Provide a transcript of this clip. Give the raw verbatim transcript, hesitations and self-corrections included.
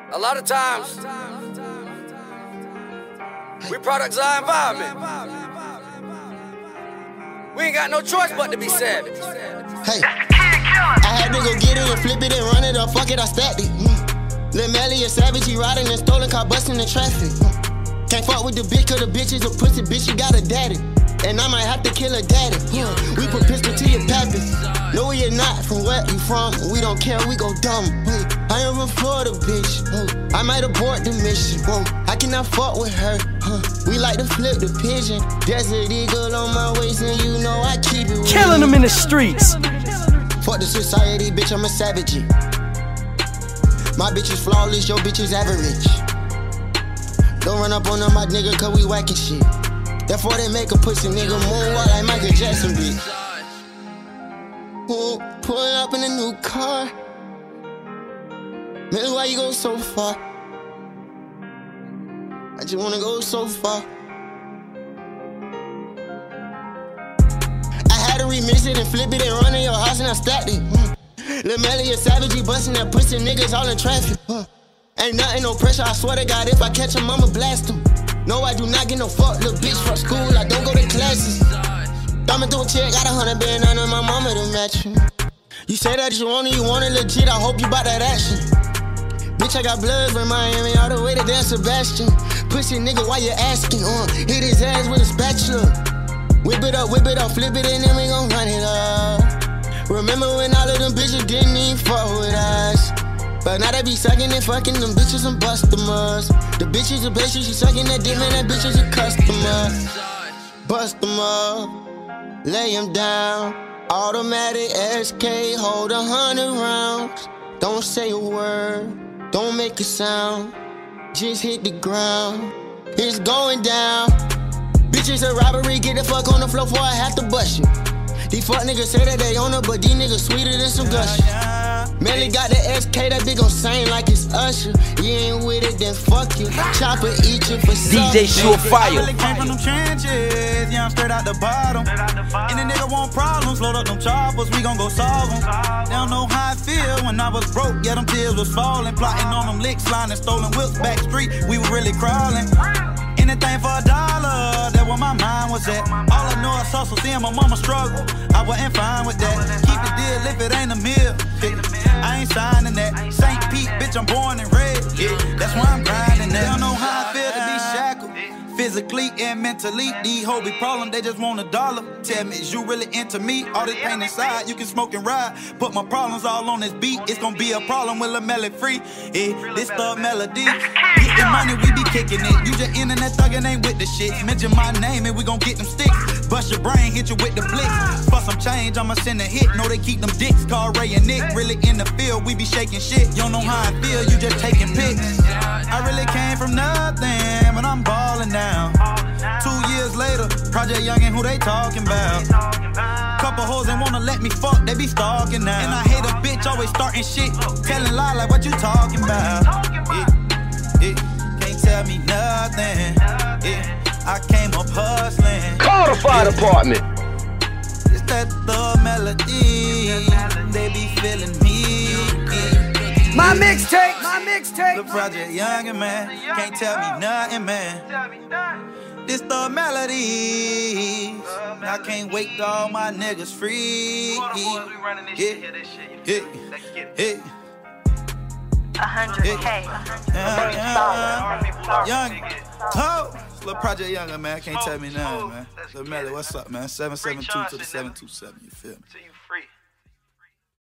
A lot of times, we products of our environment. We ain't got no choice but to be savage. Hey, I had to go get it and flip it and run it up. Fuck it, I stacked it. Mm. Lil' Melly a savage, he riding in stolen car, busting the traffic. Mm. Can't fuck with the bitch, cause the bitch is a pussy, bitch, she got a daddy. And I might have to kill her daddy. Yeah. We put pistol to your pappy. No, we are not from where you from. We don't care, we go dumb. Hey, I am from Florida, bitch. Oh, I might abort the mission. Whoa, I cannot fuck with her. Huh. We like to flip the pigeon. Desert Eagle on my waist, and you know I keep it. Killing them in the streets. Fuck the society, bitch, I'm a savage. My bitch is flawless, your bitch is average. Don't run up on them, my nigga, cause we whacking shit. Therefore they make a pussy nigga moonwalk like Michael Jackson, bitch. Ooh, pulling up in a new car. Man, why you go so far? I just wanna go so far. I had to remix it and flip it and run in your house and I stacked it. Mm. Lil' Melly a savage, he bustin' that pussy, niggas all in traffic. Uh. Ain't nothing, no pressure, I swear to God, if I catch him, I'ma blast him. No, I do not get no fuck, little bitch from school, I don't go to classes. Thumbing through a check, got a hundred band under my mama to match you. You say that you want it, you want it legit, I hope you bout that action. Bitch, I got blood from Miami all the way to Dan Sebastian. Pussy nigga, why you asking? Uh, hit his ass with a spatula. Whip it up, whip it up, flip it and then we gon' run it up. Remember when all of them bitches didn't even fuck with us? But now they be sucking and fucking them bitches and customers. The bitches a bitch, she sucking that dick, man, that bitch is a customer. Bust them up, lay him down. Automatic S K, hold a hundred rounds. Don't say a word, don't make a sound. Just hit the ground, it's going down. Bitches a robbery, get the fuck on the floor before I have to bust you. These fuck niggas say that they own her, but these niggas sweeter than some gushers. Melly got the S K, that bitch gon' sing like it's Usher. You ain't with it, then fuck you. Chopper eat you for D J Surefire. I really came from them trenches, yeah, I'm straight out the bottom. And the nigga want problems, load up them choppers, we gon' go solve them. They don't know how I feel when I was broke, yeah, them tears was falling. Plotting on them licks, sliding stolen whips back street, we were really crawling. Anything for a dollar, that's where my mind was at. All I know is hustle, seeing my mama struggle, I wasn't fine with that. Keep the deal if it ain't a meal, I ain't signing that. Saint Pete, bitch, I'm born in red, yeah, that's why I'm grinding that. They don't know how I feel to be shackled, physically and mentally. These hoes be problem, they just want a dollar. Tell me, is you really into me? All this pain inside, you can smoke and ride. Put my problems all on this beat, it's gonna be a problem with a melody free. Yeah, this the melody. Get the money, we be kicking it. You just internet thuggin' ain't with the shit. Mention my name and we gon' get them sticks. Bust your brain, hit you with the blitz. For some change, I'ma send a hit. Know they keep them dicks, call Ray and Nick. Really in the field, we be shaking shit. You don't know how I feel, you just taking pics. I really came from nothing, but I'm ballin' now. Two years later, Project Youngin, who they talking about? Couple hoes ain't wanna let me fuck, they be stalking now. And I hate a bitch always starting shit, telling lie like what you talking about. Yeah, yeah, can't tell me nothing. Yeah, I came up hustling. Call the fire department. It's that the melody, they be feeling me. My mixtape, my mixtape. The Project Youngin, man, can't tell me nothing, man. This the melody. I can't wait till all my niggas free. Yeah, yeah, yeah. A hundred K. Young, oh, Lil Project Youngin, man, can't tell me nothing, man. Lil Melly, what's up, man? seven seven two to the seven two seven, you feel me?